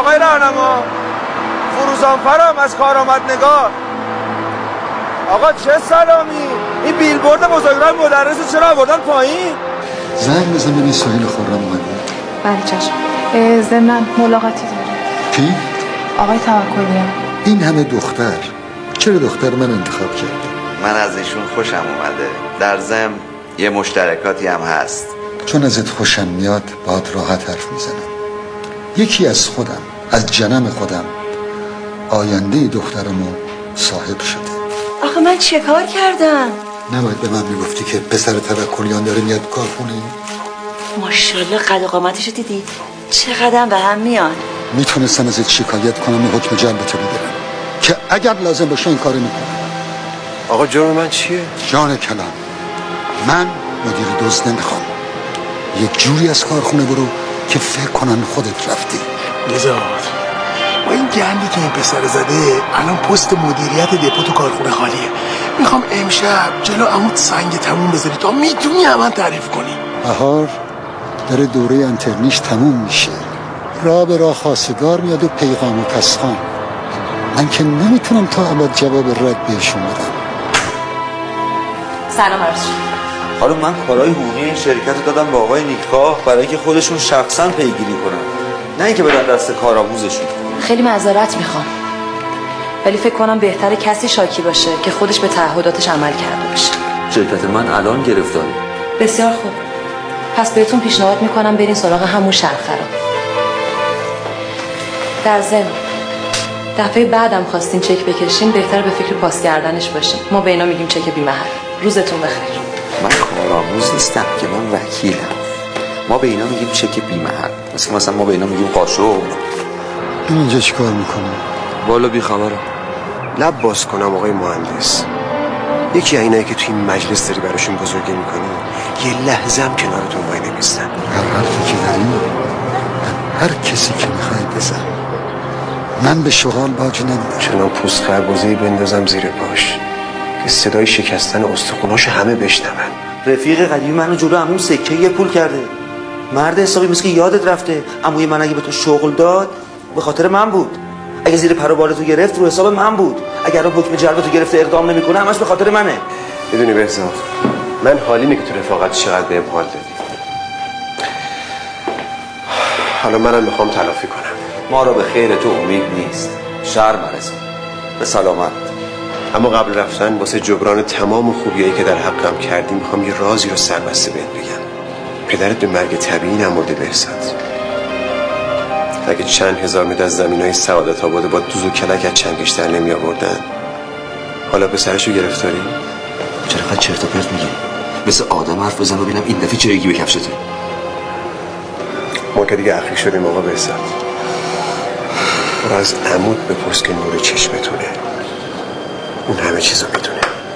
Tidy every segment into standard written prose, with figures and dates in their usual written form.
آقای راهنما. فروزانفرم از کارآمدنگار. آقا چه سلامی؟ این بیلبورد بزرگراه مدرس چرا آوردن پایین؟ زنگ بزن ببین سهیل خرم اومده. بله چشم. ضمناً ملاقاتی داریم. کی؟ آقای توکلیان. این همه دختر چرا دختر من انتخاب کردی؟ من از ایشون خوشم اومده. در ضمن یه مشترکاتی هم هست. چون ازت خوشم میاد باهات راحت حرف میزنم. یکی از خودم، از جنم خودم، آینده دخترمو صاحب شده. آخه من چه کار کردم؟ نباید به من میگفتی که پسر توکلیان داره میاد کارخونه؟ ماشاءالله قد و قامتشو دیدی؟ چقدر به هم میان. میتونستم ازت شکایت کنم و حکم جلبتو بگیرم که اگر لازم باشه این کارو میکنم. آقا جرم من چیه؟ جان کلام، من مدیر دزد نمیخوام. یک جوری از کارخونه برو که فکر کنن خودت رفتی. نزاد با این گندی که این پسر زده الان پست مدیریت دپو تو کارخونه خالیه. میخوام امشب جلو عمود سنگ تموم بذاری تا میتونی همون تعریف کنی. بهار داره دوره انترنیش تموم میشه. راه به راه خواستگار میاد و پیغام و پسخان. من که نمیتونم تا ابد جواب رد بهشون بدم. سلام عرض. حالا من کارهای حقوقی این شرکت رو دادم به آقای نیکخواه برای اینکه خودشون شخصا پیگیری کنن، نه اینکه بدن دست کارآموزشون. خیلی معذرت میخوام، ولی فکر کنم بهتره کسی شاکی باشه که خودش به تعهداتش عمل کرده باشه. شرکت من الان گرفتاره. بسیار خوب، پس بهتون پیشنهاد میکنم برین سراغ همون شرخرا. در ضمن دفعه بعدم خواستین چک بکشین بهتره به فکر پاس کردنش باشین. ما به اینا میگیم چک بی‌محل. روزتون بخیر. من کارآموز نیستم که، من وکیلم. ما به اینا میگیم چک بی‌محل. مثلا ما به اینا میگیم قاشق. این اینجا چی کار میکنه؟ والا بیخبرم. لب باز کنم آقای مهندس، یکی اینایی که توی این مجلس داری براشون بزرگی میکنی یه لحظه هم کنارتون وای نمیستن. هر حرفی که داری هر کسی که میخوای بزن. من به شغال باج نمیدم. چنان پوست خربزه‌ای بندازم زیر پاش که صدای شکستن استخوناشو همه بشنون. رفیق قدیمی منو جلو عموم سکه یه پول کرده. مرد حسابی مثل که یادت رفته. عموی من اگه به تو شغل داد به خاطر من بود. اگه زیر پر و بالتو گرفت رو حساب من بود. اگر اون حکم جلبتو گرفته اقدام نمیکنه همش به خاطر منه. میدونی بهزاد، من حالیمه که تو رفاقت چقدر بهم حال دادی. حالا منم میخوام تلافی کنم. ما را به خیر تو امید نیست. شر مرسان. به سلامت. اما قبل رفتن واسه جبران تمام خوبیایی که در حقم کردی میخوام یه رازی رو سربسته بهت بگم. پدرت به مرگ طبیعی نمرده بهزاد. اگه چند هزار متر از زمینای سعادت آباد با دوز و کلک از چنگش در نمی آوردن، حالا پسرشو گرفتاری؟ چرا قد چرت و پرت میگی؟ مثل آدم حرف بزن ببینم این دفعه چه به کفشته. ما که دیگه اخی شدیم آقا بهزاد. برو از عمود بپرس که نور چشمتونه، اون همه چیزو میدونه.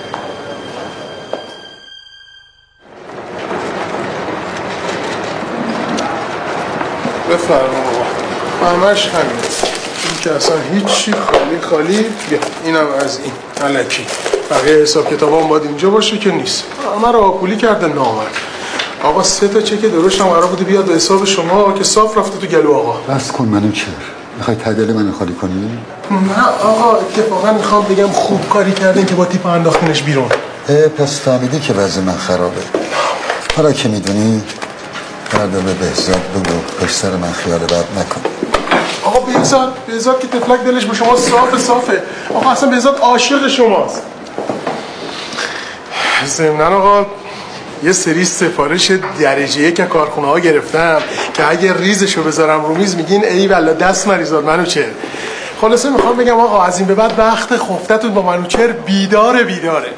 بفرما بابا، همش همین. این که اصلا هیچی، خالی. بیا اینم از این الکی. بقیه حساب کتابام باید اینجا باشه که نیست. همه رو آکولی کرده نامرد. آقا 3 تا چک درشت هم قرار بوده بیاد به حساب شما که صاف رفته تو گلو آقا. بس کن منو چر. میخوای تعدیل منو خالی کنی؟ نه آقا، اتفاقا میخوام بگم خوب کاری کردین که با تیپ انداختینش بیرون. پس فهمیدی که وضع من خرابه. حالا که میدونی فردا به بهزاد بگو پشت سر من خیال بد نکن. آقا بهزاد که تفلک دلش به شما صافه. آقا اصلا بهزاد عاشق شماست. ضمناً آقا یه سری سفارش درجه 1 که کارخونه ها گرفتم که اگه ریزشو بذارم رو میز میگین ای والله دست مریزاد منوچهر. خلاصه میخوام بگم آقا از این به بعد وقت خفتتون با منوچهر بیداره.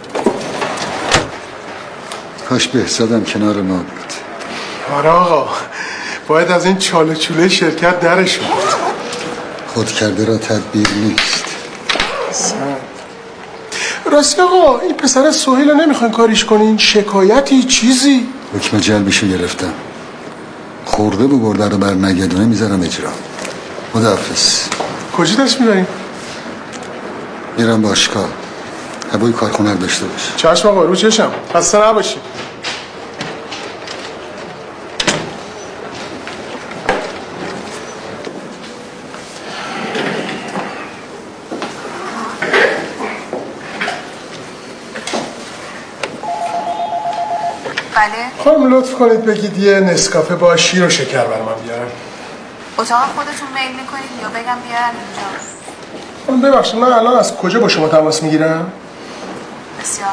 کاش بهزادم کنار ما بود. آره آقا، باید از این چاله چوله شرکت درش بود. خود کرده را تدبیر نیست. راستی آقا، این پسر سهیل رو نمیخواین کاریش کنین؟ شکایتی چیزی؟ حکم جلبشو گرفتم. خورده بگرده رو بر نگدونه میذارم اجرا. خداحافظ. کجا داشت میبرین؟ میرم باشگاه. هوای کارخونه رو داشته باش. چشم آقا، رو چشم. خسته نباشی. بله. خانم لطف کنید بگید یه نسکافه با شیر و شکر بر من بیارم. اتاق خودتون میل میکنید یا بگم بیارن اینجا؟ خانم ببخشید من الان از کجا با شما تماس میگیرم؟ بسیار.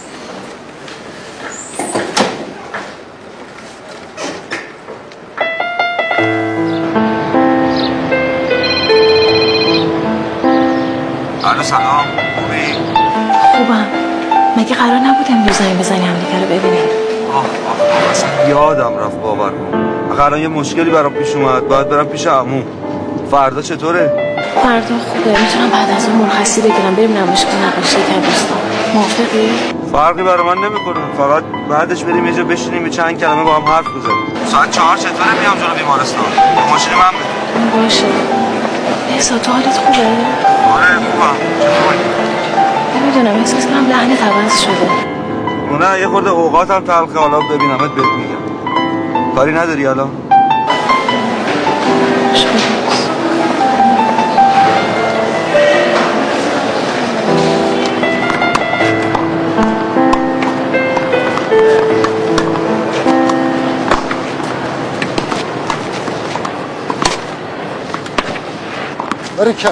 الو سلام، خوبی؟ خوبم. مگه قرار نبود امروز زنگ بزنی همدیگه رو ببینیم؟ اصلا یادم رفت، باور کن. الان یه مشکلی برام پیش اومد، باید برم پیش عمو. فردا چطوره؟ فردا خوبه، میتونم بعد از اون مرخصی بگیرم بریم نمایشگاه نقاشی کبستان. موافقی؟ فرقی برای من نمیکنه، فقط بعدش بریم یه جا بشینیم چند کلمه با هم حرف بزنیم. ساعت 4 چطوره میام جلو بیمارستان؟ ماشین من بده. باشه. بهزاد تو حالت خوبه؟ آره خوبم. چطوری؟ نمیدونم احساس کنم لحنت عوض شده. نه یه خورده اوقاتم تلخه، حالا ببینمت بهت میگم. کاری نداری الان؟ برکن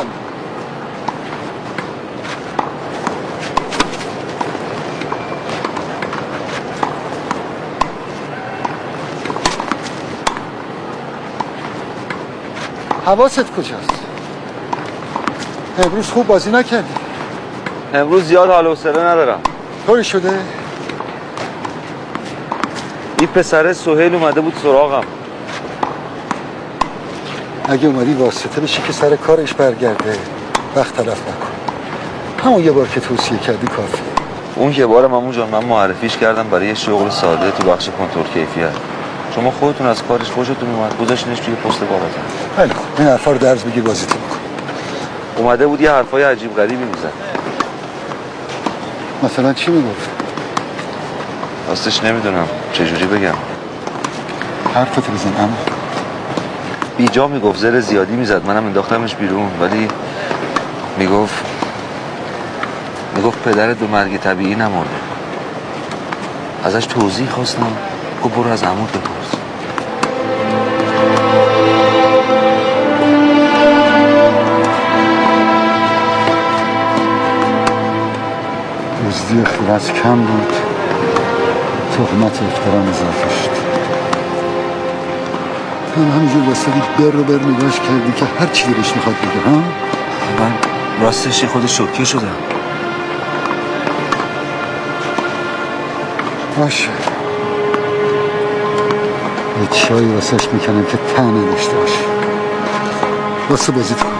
حواست کجاست؟ امروز خوب بازی نکردی؟ امروز زیاد حال و حوصله ندارم. طوری شده؟ این پسر سهیل اومده بود سراغم. اگه اومدی واسطه بشی که سر کارش برگرده، وقت تلف نکن. همون یه بار که توصیه کردی کافیه. اون یه بارم عمو جان من معرفیش کردم برای یه شغل ساده تو بخش کنترل کیفیت. شما خودتون از کارش خوشتون اومد، گذاشتینش توی پست بالاتر. خیلی خوب، این حرفا رو درز بگیر بازیتون بکن. اومده بود یه حرفای عجیب غریبی میزد. مثلا چی میگفت؟ راستش نمیدونم چجوری بگم. حرفتو بزن عمو. بیجا میگفت، زر زیادی میزد، منم انداختمش بیرون، ولی میگفت پدرت به مرگ طبیعی نمرده. ازش توضیح خواستم، گفت برو از عموت بپرس. دزدی خیرت کم بود، تهمت احترام اضافه شد. هم همینجور واسه بر نگاش کردی که هر چی دلش میخواد بگه. ها؟ من راستش خود شوکه شدم. باشه، یه چایی واسهش میکنم که ته نداشته باشه. واسه بازیت کن.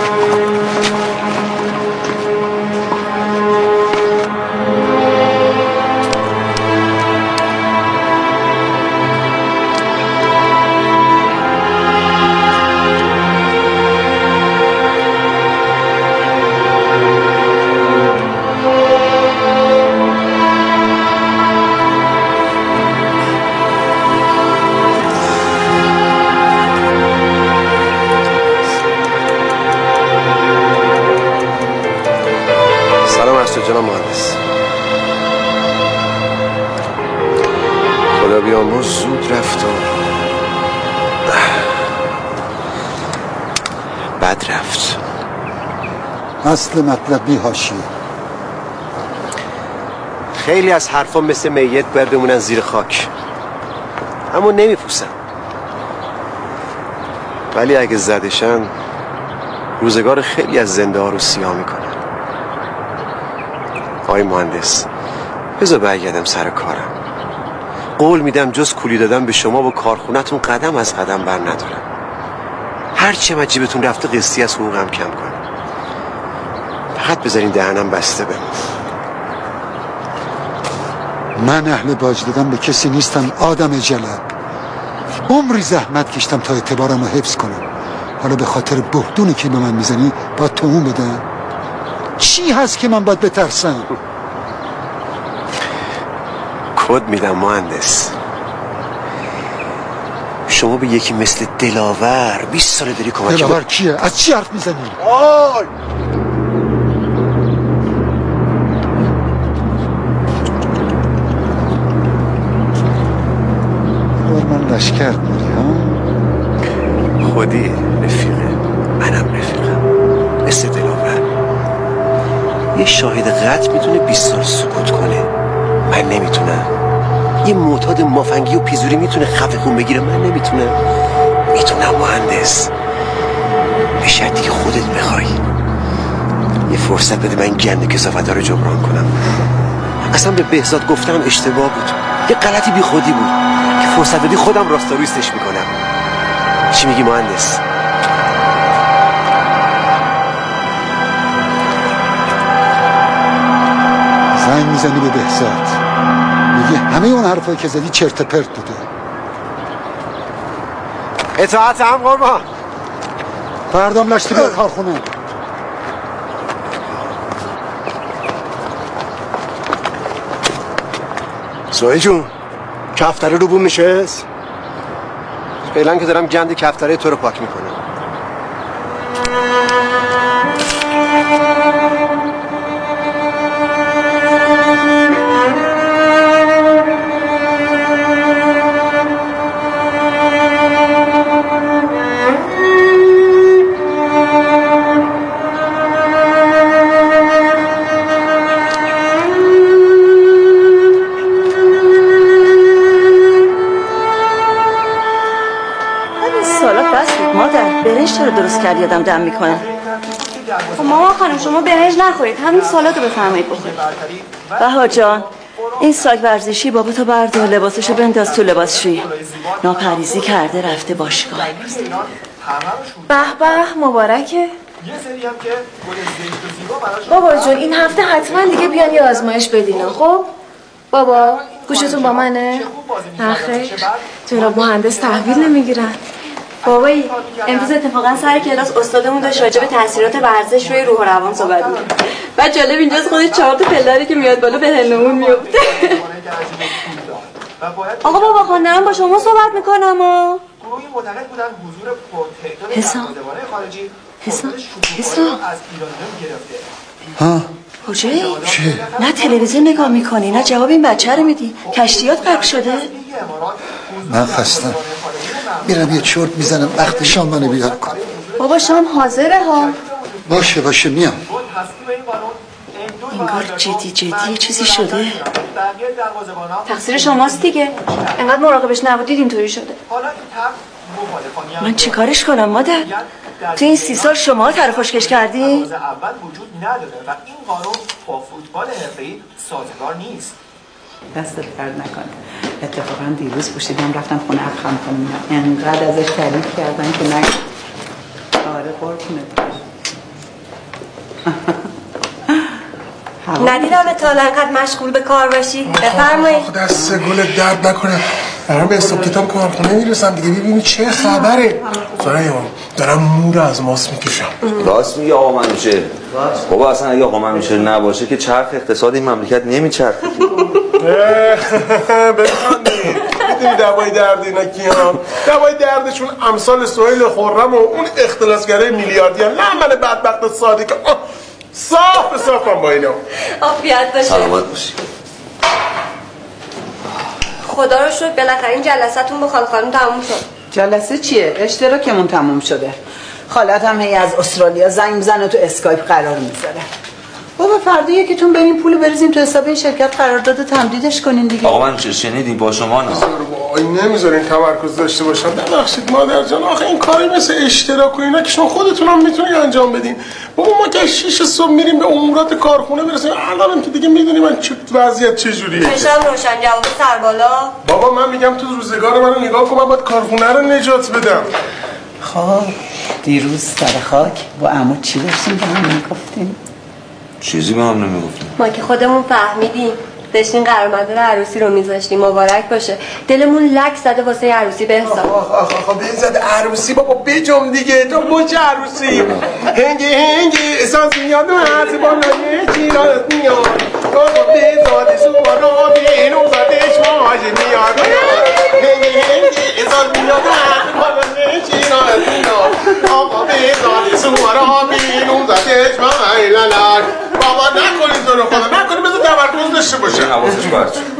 جناب مهندس، خدا بیامرز زود رفت و بد رفت. اصل مطلب بی حاشیه. خیلی از حرفا مثل میت باید بمونن زیر خاک، اما نمیپوسن. ولی اگه زدشن روزگار خیلی از زنده ها رو سیاه میکنن. آقای مهندس، بذار برگردم سر کارم. قول میدم جز کولی دادم به شما با کارخونتون قدم از قدم بر ندارم. هرچی من جیبتون رفته قسطی از حقوقم کم کنم. فقط بذارین دهنم بسته بمون. من اهل باج دادم به کسی نیستم آدم جلب. عمری زحمت کشتم تا اعتبارم رو حفظ کنم. حالا به خاطر بهدونی که به من میزنی باید تومون بدم؟ چی هست که من باید بترسم؟ کد میدم مهندس. شما به یکی مثل دلاور 20 ساله داری کمک. دلاور کیه؟ از چی حرف میزنی؟ آی لشکر میری ها؟ خودی رفیقه، منم رفیقم، مثل دلاور. یه شاهد قتل میتونه 20 سال سکوت کنه، من نمیتونم. یه معتاد مافنگی و پیزوری میتونه خفه خون بگیره، من نمیتونم. میتونم مهندس، به شرطی که خودت بخوای. یه فرصت بده من گند کثافت‌ها رو جبران کنم. اصلا به بهزاد گفتم اشتباه بود، یه غلطی بی خودی بود. که فرصت بدی خودم راستارویستش میکنم. چی میگی مهندس؟ زنگ میزنی به بهزاد میگی همه اون حرفایی که زدی چرت پرت بوده. اطاعت هم قربان. فردام لشتی به کارخونه. سوهی جون، کفتره رو بوم نشست؟ فعلا که دارم گند کفتره تو رو پاک میکنم. برنج چرا درست کردی آدم دم میکنه؟ خب مامان خانم شما برنج نخورید، همین سالاد رو بفرمایید بخورید. بهار جان این ساگ ورزشی بابا تو بردار، لباسشو بنداز تو لباسشویی. ناپریزی کرده رفته باشگاه. به به مبارکه. بابا جون این هفته حتما دیگه بیان یه آزمایش بدین. خب بابا گوشتون با منه؟ نخیر جناب مهندس تحویل نمیگیرن. بابایی امروز اتفاقا سر کلاس استادمون داشت راجع به تاثیرات ورزش روی روح و روان صحبت می‌کرد. بعد جالب اینجاست خودش 4 تا پله‌ای که میاد بالا به هلمون میفته. آقا بابا خانم با شما صحبت می‌کنم ها. حسام ها کجایی؟ چه؟ نه تلویزیون نگاه میکنی نه جواب این بچه رو میدی. کشتیات غرق شده؟ من خستم میرم یه چرت میزنم وقت شام منو بیدار کن. بابا شام حاضره ها. باشه میام. انگار جدی یه چیزی شده. تقصیر شماست دیگه، انقدر مراقبش نبودید اینطوری شده. من چیکارش کنم مادر؟ تو این 30 سال شما طرفشکش کردی؟ اول وجود نداره و این قانون با فوتبال حرفه‌ای سازگار نیست. دستت درد نکنه. اتفاقا دیروز پوشیدم رفتم خونه اخم خانم، انقدر ازش تعریف کردن که نه. آره قربونت. ندیدم تا انقدر مشغول به کار باشی. بفرمایید. دست گل درد نکنه. دارم به حساب کتاب کارخونه میرسم دیگه، ببینی چه خبره. دارم مور از ماست میکشم. راست میگه آقا منوچهر. بابا اصلا اگه آقا منوچهر نباشه که چرخ اقتصاد این مملکت نمیچرخه. بخندی میدونی دوای درد اینا کیان؟ دوای دردشون امثال سهیل خرم و اون اختلاسگرای میلیاردی هم. نه من بدبخت ساده که صافم با اینا. عافیت باشه. سلامت باشی. خدا رو شکر بالاخره این جلسه‌تون با خانم تموم شد. جلسه چیه؟ اشتراکمون تموم شده. خالت هم هی از استرالیا زنگ میزنه تو اسکایپ قرار میذاره. بابا فردا یکیتون بریم پولو بریزیم تو حساب این شرکت قرارداد تمدیدش کنین دیگه. آقا من چه شنیدین با شما نه؟ وای نمیذارین تمرکز داشته باشم. ببخشید مادر جان، آخه این کاری مثل اشتراک و اینا که شما خودتون هم میتونید انجام بدین. بابا ما که 6 صبح میریم به امورات کارخونه برسیم. الانم که دیگه میدونی من وضعیت چجوریه. چشم روشن جواب سر بالا. بابا من میگم تو روزگار منو نگاه کن، من باید کارخونه رو نجات بدم. خب دیروز سر خاک با عمو چی داشتیم به هم میگفتیم؟ چیزی به هم نمیگفتیم. ما که خودمون فهمیدیم. داشتین قرارمدار عروسی رو میذاشتیم. مبارک باشه. دلمون لک زده واسه عروسی بهزاد. آخ بهزاد عروسی بابا بجم دیگه. تو مچ عروسی هنگی احساس میاد و از بالای چیرات میاد. بابا بهزاد سوارا بینو زدش ماج میاد. هنگی احساس میاد و از بالای چیرات میاد. آقا بهزاد سوارا بینو زدش ماج لالا. بابا نکنید تو رو خدا نکنید، بذار تمرکز داشته باشه. حواسش باشه.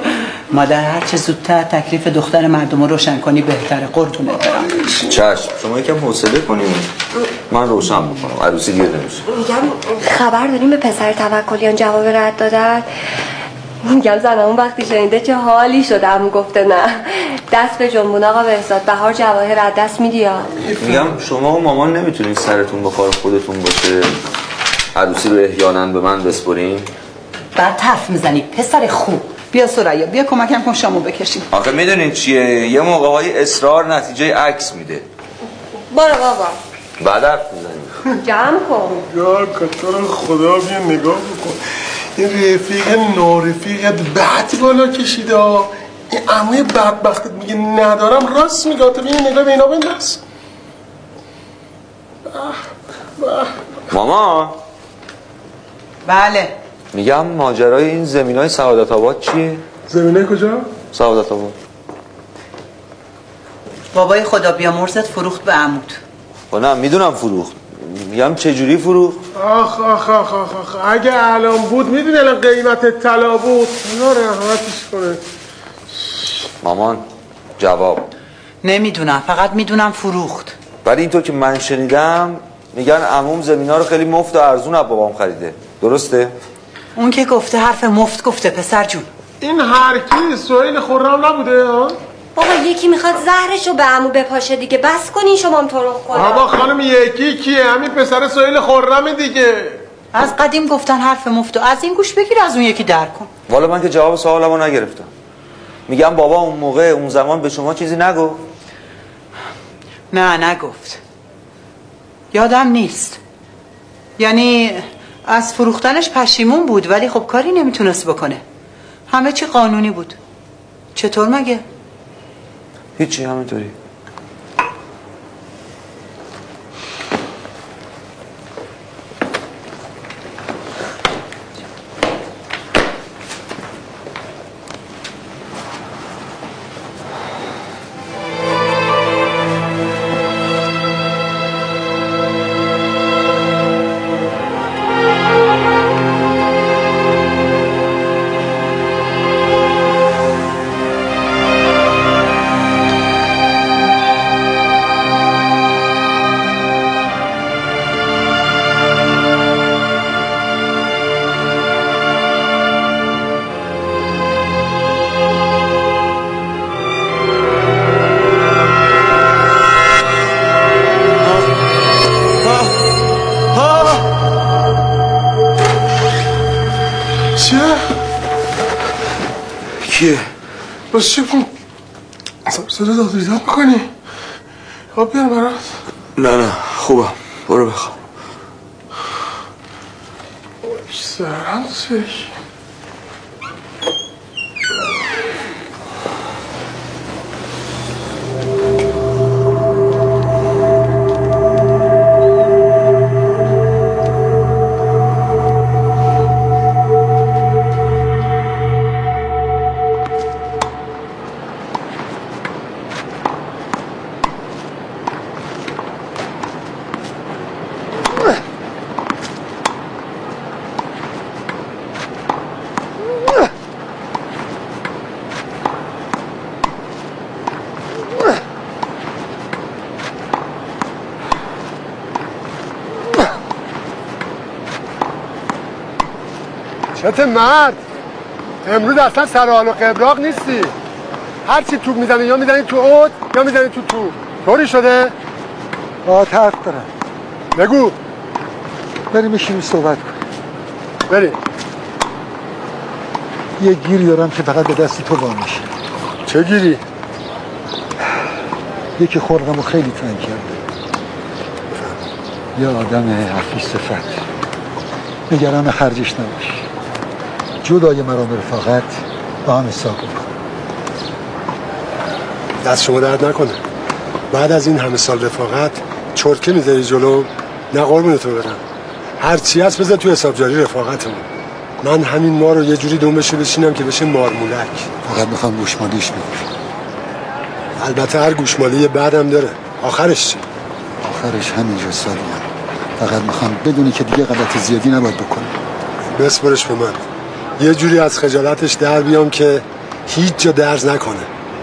مادر هر چه زودتر تکلیف دختر مردم رو روشن کنی بهتره. قربونه برم. چشم، شما یکم حوصله کنید، من روشن میکنم. عروسی دیر نمیشه. میگم خبر داریم به پسر توکلیان جواب رد دادن؟ میگم زنمون وقتی شنیده چه حالی شده. عمو گفته نه، دست به جنبون آقا بهزاد، بهار جواهر از دست میدی ها. میگم شما و مامان نمیتونین سرتون به کار خودتون باشه، عروسی رو احیانا به من بسپرین؟ بعد حرف میزنی پسر خوب. بیا سریا، بیا کمکم کن شامو بکشیم. آخه میدونین چیه، یه موقع‌های اصرار نتیجه عکس میده. برو بابا بعد حرف میزنیم. جمع کن. یا کتر خدا، بیا نگاه بکن. این رفیق نارفیقت بعد بالا کشیده ها. این عموی بدبختت میگه ندارم، راست میگه. تو بیا نگاه به اینا بنداز. ماما. بله. میگم ماجرای این زمینای سعادت آباد چیه؟ زمینای کجا؟ سعادت آباد. بابای خدا بیامرزت فروخت به عمود. نه میدونم فروخت، میگم چجوری فروخت؟ آخ آخ آخ آخ آخ، اگه الان بود میدونی الان قیمت طلا بود. اینا رحمتش کنه. مامان جواب نمیدونم، فقط میدونم فروخت. ولی اینطور که من شنیدم میگن عموم زمینا رو خیلی مفت و ارزون از بابام خریده. درسته؟ اون که گفته حرف مفت گفته پسر جون. این هر کی سهیل خرم نبوده ها؟ بابا یکی میخواد زهرشو به عمو بپاشه دیگه، بس کنین شما هم تو رو خدا. بابا خانم یکی کیه؟ همین پسر سهیل خرم دیگه. از قدیم گفتن حرف مفت، از این گوش بگیر از اون یکی در کن. والا من که جواب سوالمو نگرفتم. میگم بابا اون موقع اون زمان به شما چیزی نگفت؟ نه نگفت، یادم نیست. یعنی از فروختنش پشیمون بود ولی خب کاری نمیتونست بکنه. همه چی قانونی بود. چطور مگه؟ هیچی، همینطوری. کیه؟ بس چی کن؟ صدا داد بیداد میکنی؟ آب بیار برات؟ نه خوبم، برو بخواب. سرم سش چته مرد؟ امروز اصلا سرحال و قبراق نیستی. هرچی توپ میزنی یا میزنی تو اوت یا میزنی تو توپ. طوری شده؟ حرف دارم. بگو. بریم بشینیم صحبت کنیم. بریم. یه گیری دارم که فقط به دست تو وام میشه. چه گیری؟ یکی خلقمو خیلی تنگ کرده. یه آدم حفیظ صفت. نگران خرجش نباش. جدای مرام رفاقت با هم حساب کن. دست شما درد نکنه. بعد از این همه سال رفاقت چرتکه میذاری جلو؟ نه قربونتو برم. هر چی هست بذار تو حساب جاری رفاقتمون. من همین ما رو یه جوری دومش بشینم که بشه مارمولک. فقط میخوام گوشمالیش بگیر. البته هر گوشمالی بعدم داره. آخرش چی؟ آخرش همینجا سالیم. فقط میخوام بدونی که دیگه غلط زیادی نباید بکنی. بسپرش به من. یه جوری از خجالتش در بیام که هیچ جا درز نکنه.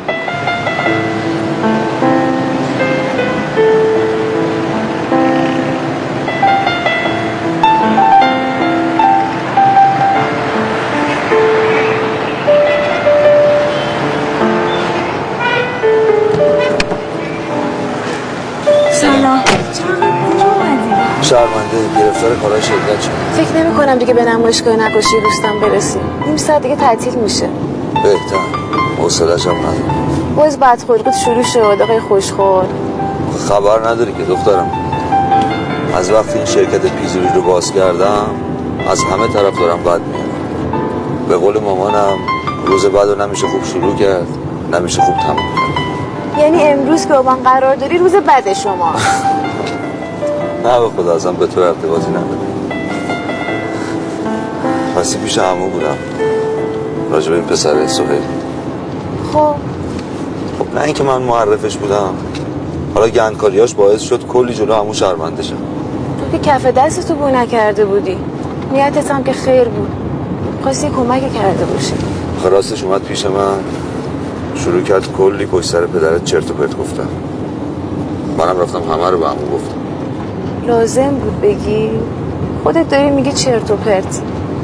شرمنده گرفتار کارهای شرکت شد. فکر نمی کنم دیگه به نمایشگاه نقاشی دوستم برسیم. نیم ساعت دیگه تعطیل میشه. بهتر. حوصله‌اش هم ندارم. باز بدخلقیت شروع شد آقای خوشخور. خبر نداری که دخترم. از وقتی این شرکت پیزوری رو باز کردم از همه طرف دارم بد میاد. به قول مامانم روز بعد رو نمیشه خوب شروع کرد، نمیشه خوب تموم کرد. یعنی امروز که با من قرار داری روز بد شما. نه به خدا ازم به تو ارتباطی نداره. پسی پیش عمو بودم راجب این پسر سهیل. خب نه اینکه من معرفش بودم، حالا گندکاریاش باعث شد کلی جلو عمو شرمنده شم. تو که کف دستتو بو نکرده بودی، نیتت هم که خیر بود، خواستی کمک کرده باشی. راستش اومد پیش من شروع کرد کلی پشت سر پدرت چرت و پرت گفتم. منم رفتم همه رو به عمو گفتم. لازم بود بگی؟ خودت داری میگی چرت و پرت.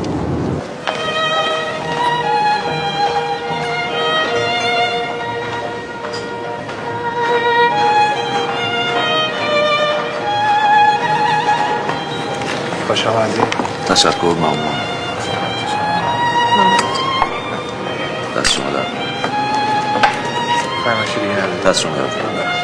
خوش آمدی. تشکر مامان. دست شما در دست شما در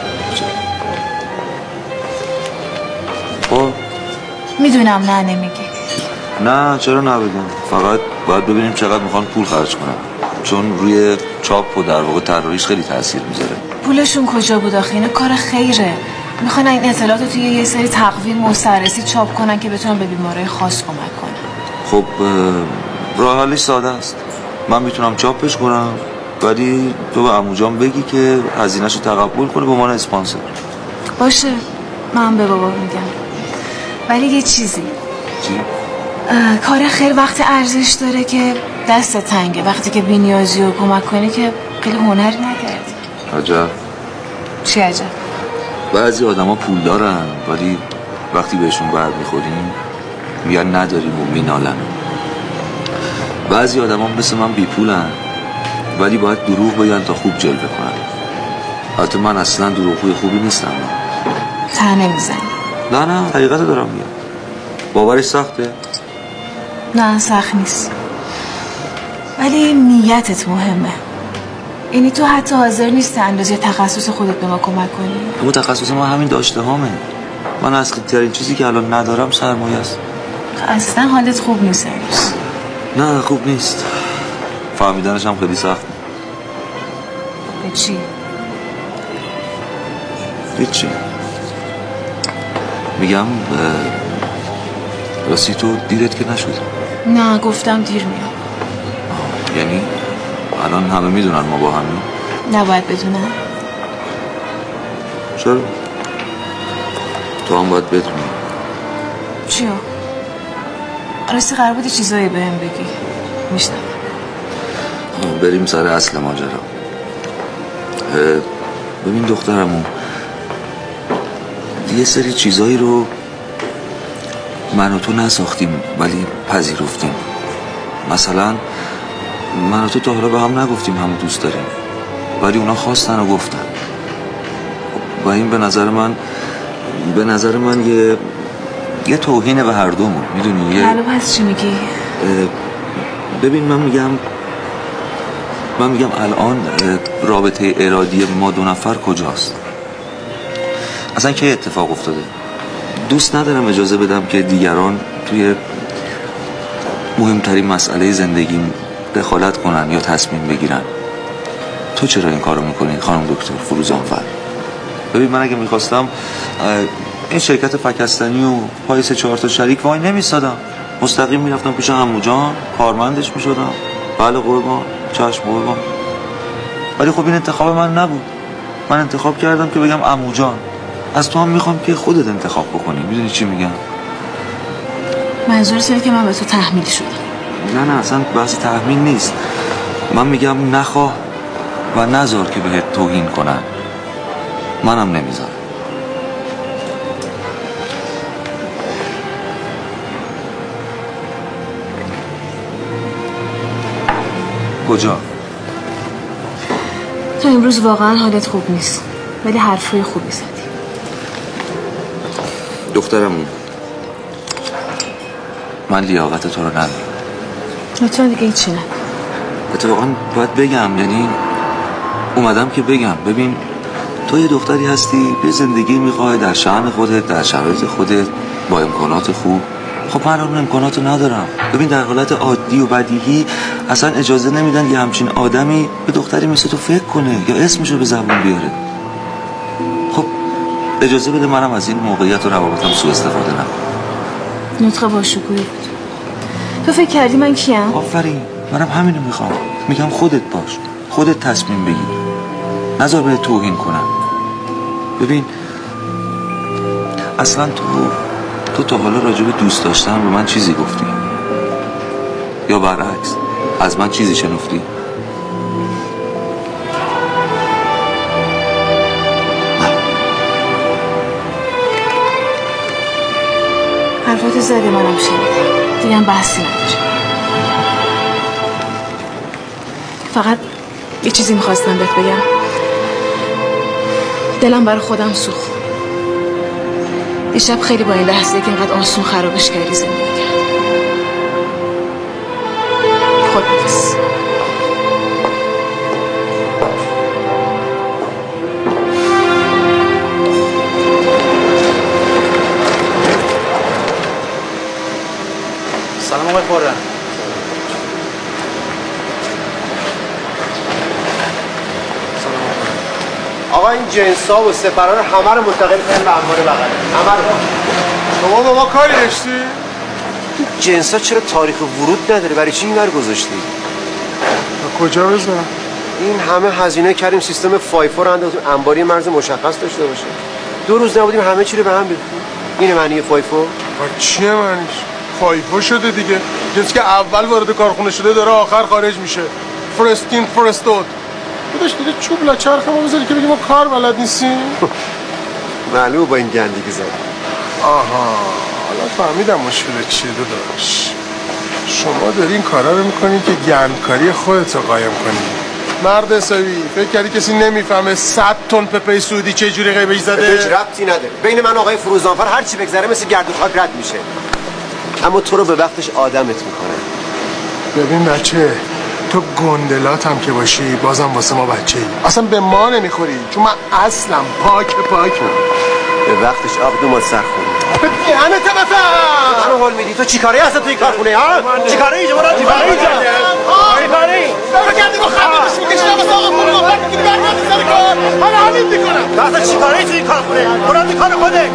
خب میدونم نه نمیگی. نه چرا نبگم، فقط باید ببینیم چقدر میخوان پول خرج کنن، چون روی چاپ و در واقع طراحیش خیلی تاثیر میذاره. پولشون کجا بود آخه؟ اینا کار خیره. میخوان این اطلاعاتو توی یه سری تقویم مسترسی چاپ کنن که بتونن به بیماری خاص کمک کنن. خب راه حلش ساده است. من میتونم چاپش کنم ولی تو به عمو جان بگی که هزینه‌شو تقبل کنه به عنوان اسپانسر. باشه من به بابا میگم. ولی یه چیزی. چی؟ کار خیر وقتی ارزش داره که دست تنگه، وقتی که بی‌نیازی رو کمک کنی که خیلی هنری نکردی. عجب. چی عجب؟ بعضی آدما پول دارن ولی وقتی بهشون بر میخوریم میگن نداریم و مینالن. بعضی آدما مثل من بی پولن ولی باید دروغ بگن تا خوب جلوه کنن. البته من اصلا دروغگوی خوبی نیستم. ته نمیزنی؟ نه حقیقت دارم میگم. باورش سخته؟ نه سخت نیست ولی نیتت مهمه. یعنی تو حتی حاضر نیستی اندازه تخصص خودت به ما کمک کنی؟ اما تخصص ما همین داشته هامه. من از ترین چیزی که الان ندارم سرمایه است. اصلا حالت خوب نیست امروز. نه خوب نیست، فهمیدنش هم خیلی سخت. به چی؟ هیچی. میگم راستی تو دیرت که نشد؟ نه گفتم دیر میام. یعنی الان همه میدونن ما با همین؟ نباید بدونن. چرا؟ تو هم باید بدونی. چیو؟ راستی قرار بودی چیزایی بهم بگی. میشنم. بریم سر اصل ماجرا. ببین دخترمون یه سری چیزایی رو من و تو نساختیم ولی پذیرفتیم. مثلا من و تو تا حالا به هم نگفتیم همو دوست داریم ولی اونا خواستن و گفتن و این به نظر من یه توهینه به هر دومون. میدونی؟ حالا پس چی میگی؟ ببین من میگم الان رابطه ارادی ما دو نفر کجاست؟ اصلا که اتفاق افتاده؟ دوست ندارم اجازه بدم که دیگران توی مهمترین مسئله زندگیم دخالت کنن یا تصمیم بگیرن. تو چرا این کارو میکنی خانم دکتر فروزانفر؟ ببین من اگه میخواستم این شرکت فکستنی و پای 3-4 تا شریک وای نمیستادم، مستقیم میرفتم پیش عمو جان کارمندش میشدم. بله قربان، چشم قربان. ولی خب این انتخاب من نبود. من انتخاب کردم که بگم عمو جان. از تو هم میخوام که خودت انتخاب بکنی. میدونی چی میگم؟ منظورت اینه که من به تو تحمیل شدم؟ نه اصلا بحث تحمیل نیست. من میگم نخواه و نذار که بهت توهین کنن. منم نمیذارم. کجا؟ تو امروز واقعا حالت خوب نیست، ولی حرفای خوبی زدی. دخترمون، من لیاقت تو رو ندارم. لطفا دیگه هیچی نگو. اتفاقا باید بگم، یعنی اومدم که بگم ببین تو یه دختری هستی به زندگی میخوای در شأن خودت، در شرایط خودت، با امکانات خوب. خب من اون امکاناتو ندارم. ببین در حالت عادی و بدیهی اصلا اجازه نمیدن یه همچین آدمی به دختری مثل تو فکر کنه یا اسمشو به زبون بیاره. خب اجازه بده منم از این موقعیت و روابطم سوء استفاده نکنم. نطق باشکوهی بود. تو فکر کردی من کیم؟ آفرین، منم همینو میخوام. میگم خودت باش، خودت تصمیم بگیر، نذار به توهین کنم. ببین اصلا تو تا حالا راجع به دوست داشتن به من چیزی گفتی؟ یا برعکس از من چیزی شنفتی؟ حرفاتو زدی، منم شنیدم، دیگه هم بحثی نداره. فقط یه چیزی میخواستم بهت بگم. دلم برای خودم سوخت. دیشب خیلی با این لحظه که اینقدر آسون خرابش کردی زندگی کرد. خداحافظ. سلام آقای خورم. آقا این جنسا و سپران همه رو منتقل کردن به انبار بغل. همه رو. شما با ما کاری داشتی؟ این جنسا چرا تاریخ ورود نداره؟ برای چی اینا رو گذاشتی؟ کجا بذارم؟ این همه هزینه کردیم سیستم فایفو رو انداختیم انباری مرز مشخص داشته باشه. 2 روز نبودیم همه چی رو به هم ریختیم. اینه معنی فایفو؟ چیه معنیش؟ فایفو شده دیگه. جنسی که اول وارد کارخونه شده داره آخر خارج میشه. فرستین فرستود. داداش دیگه چوب لاچرخ ما بذاری که بگیم ما کار بلد نیستیم. معلومه با این گندگی زد. آها حالا فهمیدم مشکل چیه داداش. شما داری این کارا رو میکنی که گندکاری خودت رو قایم کنی. مرد حسابی فکر کردی کسی نمیفهمه 100 تن پپه سعودی چه جوری غیبش زده؟ هیچ ربطی نداره. بین من آقای فروزانفر هر چی بگذره مثل گرد و خاک رد میشه. اما تو رو به وقتش آدمت میکنه. ببین بچه، تو گندلات هم که باشی بازم واسه ما بچه ای. اصلا به ما نمیخوری چون من اصلا پاکم. به وقتش آب دومات سر خوری. دهنت بفهم. منو حال میدی؟ تو چیکاری هستی توی کارخونه ها؟ چیکاری اینجا برات؟ چیکاری اینجا؟ چیکاری؟ بگردی با خبر بشی میکشم واسه آقا فرو آفر میگیری برگردی سر کار. من همین میکنم. تو اصلا چیکاری توی کارخونه؟ برات کار خودت.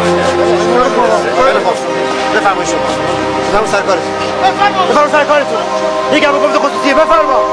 بفرمایید شما. بفرمایید سر کارتون. بفرمایید سر کارتون. یه گپ گفت خصوصیه بفرما.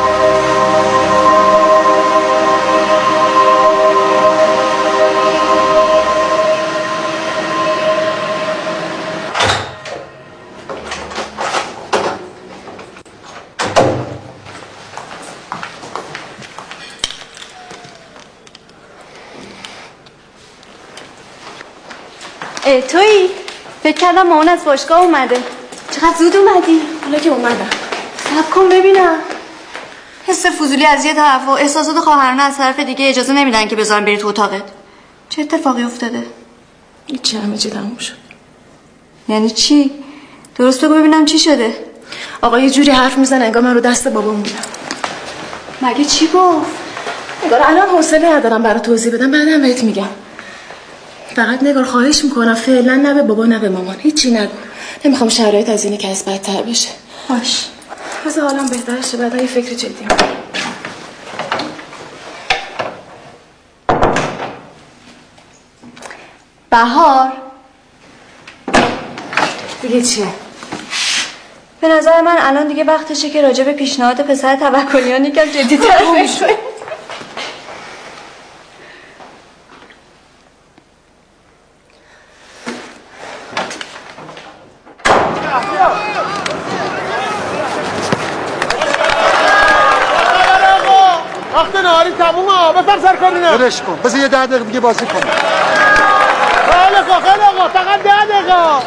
تویی؟ فکر کردم مامان از باشگاه اومده. چقدر زود اومدی؟ حالا که اومدم. صبر کن ببینم. حس فضولی از یه طرف و احساسات خواهرانه از طرف دیگه اجازه نمیدن که بذارم بری تو اتاقت. چه اتفاقی افتاده؟ هیچی، همه چی تموم شد. یعنی چی؟ درست بگو ببینم چی شده. آقا یه جوری حرف میزنه انگار من رو دست بابام بودم. مگه چی گفت؟ نگار الان حوصله ندارم برای توضیح بدم، بعدم بهت میگم. فقط نگار خواهش میکنم فعلا نه به بابا نه به مامان هیچی نگو. نمیخوام شرایط از اینه که از بدتر بشه. باش. بذار حالم بهتر شه بعدا یه فکر جدی میکنم. بهار دیگه چیه؟ به نظر من الان دیگه وقتشه که راجع به پیشنهاد پسر توکلیان یکم جدی‌تر فکر کنیم. وقت نهاری تمومه. بفرم سرکار اینا. برش کن. بذار یه 10 دقیقه دیگه بازی کنم. خیلی آقا فقط 10 دقیقه. آقا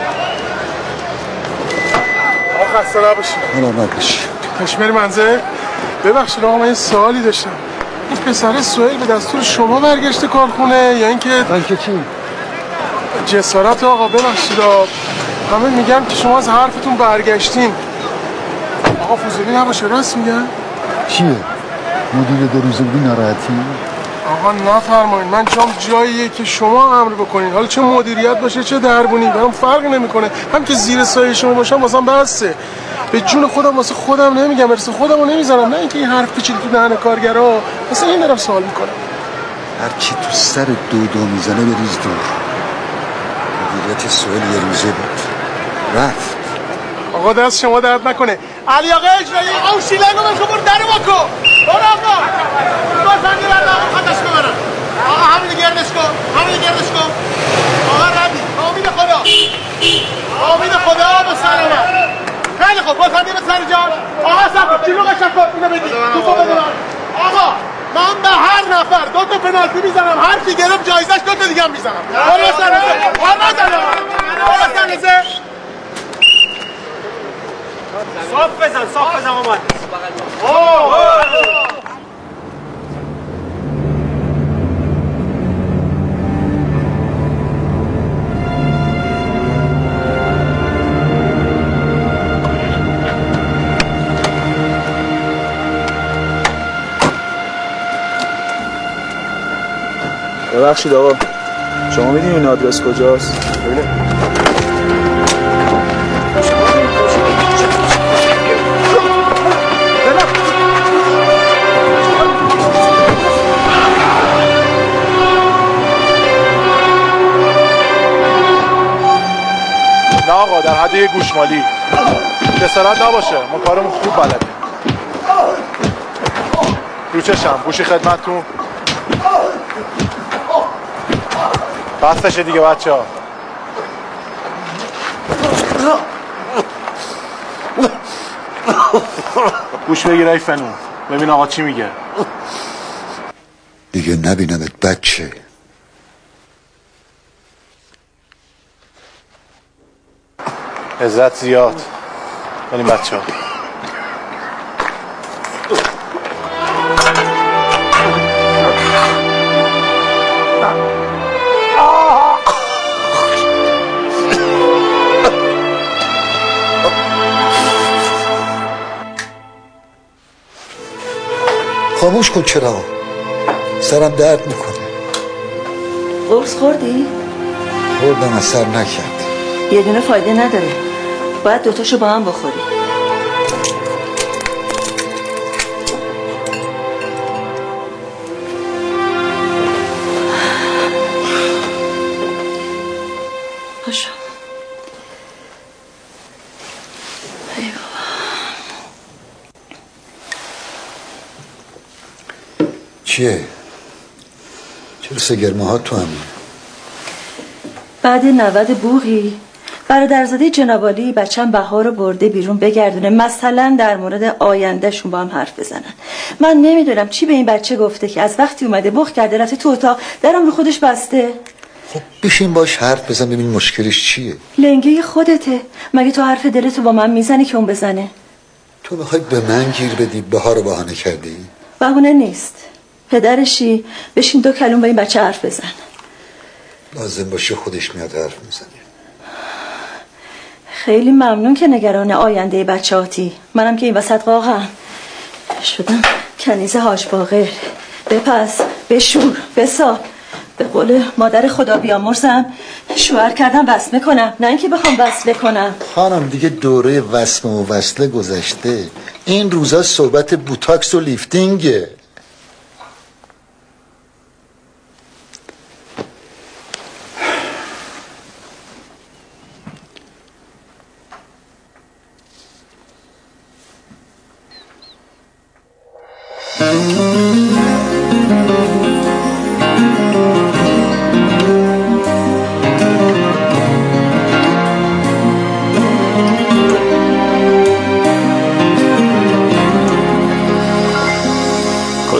خسته نباشی. سلامت باشی. کشمیر منزل. ببخشید آقا من یه سوالی داشتم. این پسر سهیل به دستور شما برگشته کارخونه یا اینکه چی؟ جسارت آقا ببخشید همه میگن که شما از حرفتون برگشتین. آقا فضولی نباشه راست میگن؟ چیه؟ مدیر 2 روزه بودی ناراحتی؟ آقا نفرمایید من جام جاییه که شما امر بکنین. حالا چه مدیریت باشه چه دربونی برام فرق نمیکنه. هم که زیر سایه شما باشم واسم بسه. به جون خودم واسه خودم نمیگم ارث خودمو نمیذارم. نه اینکه این حرف پیچیده تو دهن کارگرا. واسه این دارم سوال میکنم. هر کی تو سر دو میزنه بریز دور. مدیریت سهیل یه روزه بود رفت. آقا دست شما درد نکنه. علی آقا اجرایی آقا شیلنگو بلکن برو در واکو. برو آقا بازنگی برد آقا خودش ببرن. آقا همین گردش کن. آقا ردی امید خدا. امید خدا به سلامت. خیلی خوب بازنگی به سر جان. آقا سب چیلو قشنگ کن اینو بدی توپو بده من. آقا من به هر نفر 2 تا پنالتی میزنم. هر کی گرفت جایزش 2 تا دیگه هم میزنم. برو سرنزه. صاف بزن اومد. ببخشید آقا شما میدونی این آدرس کجاست؟ ببینم نه آقا در حد یه گوشمالی جسارت نباشه ما کارمون خوب بلده. رو چشم گوشی خدمتتون. بستشه دیگه بچه ها. گوش بگیر ای فنون ببین آقا چی میگه. دیگه نبینمت بچه. عزت زیاد بریم بچه ها. خاموش کن چرا سرم درد میکنه. قرص خوردی؟ خوردم اثر نکرد. یه دونه فایده نداره باید 2 تاشو با هم بخوری. پاشو. ای بابا چیه؟ چرا سگرمه ها تو همین؟ بعد 90 بوغی برادرزاده جنابالی بچم بهار رو برده بیرون بگردونه مثلا در مورد آیندهشون با هم حرف بزنن. من نمیدونم چی به این بچه گفته که از وقتی اومده بخ کرده رفته تو اتاق درم رو خودش بسته. خب بشین باش حرف بزن ببین مشکلش چیه. لنگه خودته. مگه تو حرف دلتو با من میزنی که اون بزنه؟ تو میخوای به من گیر بدی بهار رو بهانه کردی؟ بهونه نیست. پدرشی بشین 2 کلمه با این بچه حرف بزن. لازم باشه خودش میاد حرف میزنه. خیلی ممنون که نگران آینده بچه‌هاتی. منم که این وسط واقعا شدم کنیز حاج باقر. بپس بشور بساب به قول مادر خدا بیامرزم شوهر کردم وصله کنم نه اینکه بخوام وصله کنم. خانم دیگه دوره وصله و وصله گذشته. این روزا صحبت بوتاکس و لیفتینگه.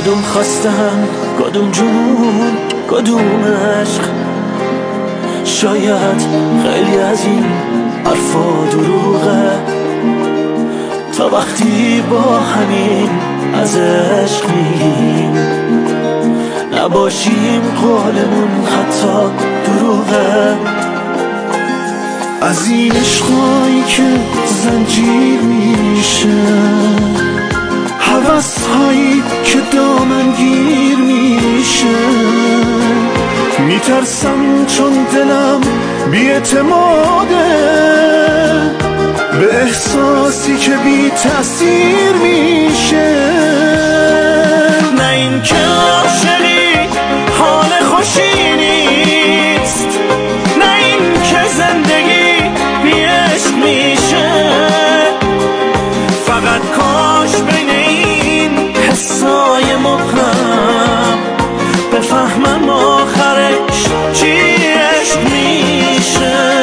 کدوم خواستن، کدوم جنون، کدوم عشق. شاید خیلی از این حرفا دروغه، تا وقتی با همین از عشق میگیم نباشیم قولمون حتی دروغه. از این عشقایی که زنجیر میشه، هوس هایی که دامنگیر میشه، میترسم چون دلم بی‌اعتماده به احساسی که بی تأثیر میشه. نه این که عاشقی حال خوشی نیست، نه این که زندگی بی عشق میشه. فقط کاش بین این حسای مبهم بفهمم آخرش چی عشق میشه.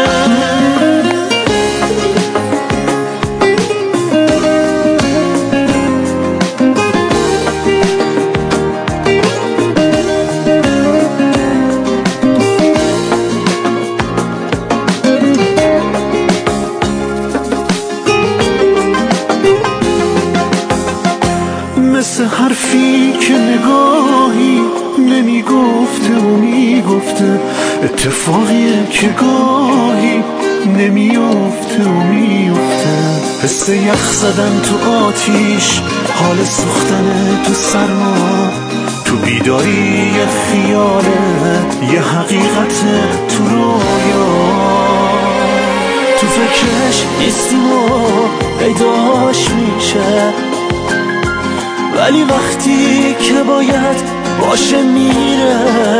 مثل حرفی که نگاهی نمیگفته و میگفته، اتفاقیه که گاهی نمیفته و میفته. حس یخ زدن تو آتیش، حال سوختن تو سرما، تو بیداری یه خیاله، یه حقیقت تو رویا. تو فکرش نیستیم و پیداش میشه، ولی وقتی که باید باشه میره.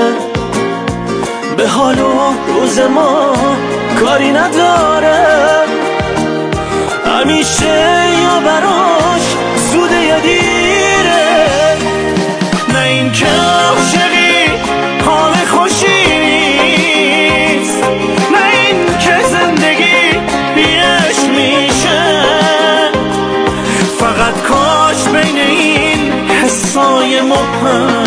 به حال و روز ما کاری نداره، همیشه یا براش زوده یا دیره. نه این که عاشقی حال خوشی نیست، نه این که زندگی بیش میشه. فقط کاش بین این حسای مبهم